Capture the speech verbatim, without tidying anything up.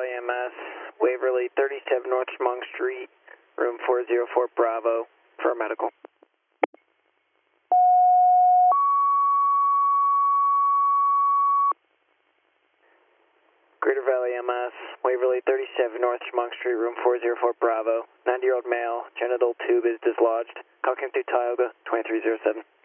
Valley M S, Waverly, thirty-seven North Chemung Street, room four oh four Bravo, for medical. Greater Valley M S, Waverly, thirty-seven North Chemung Street, room four oh four Bravo, ninety-year-old male, genital tube is dislodged. Call came through Tioga, twenty-three oh seven.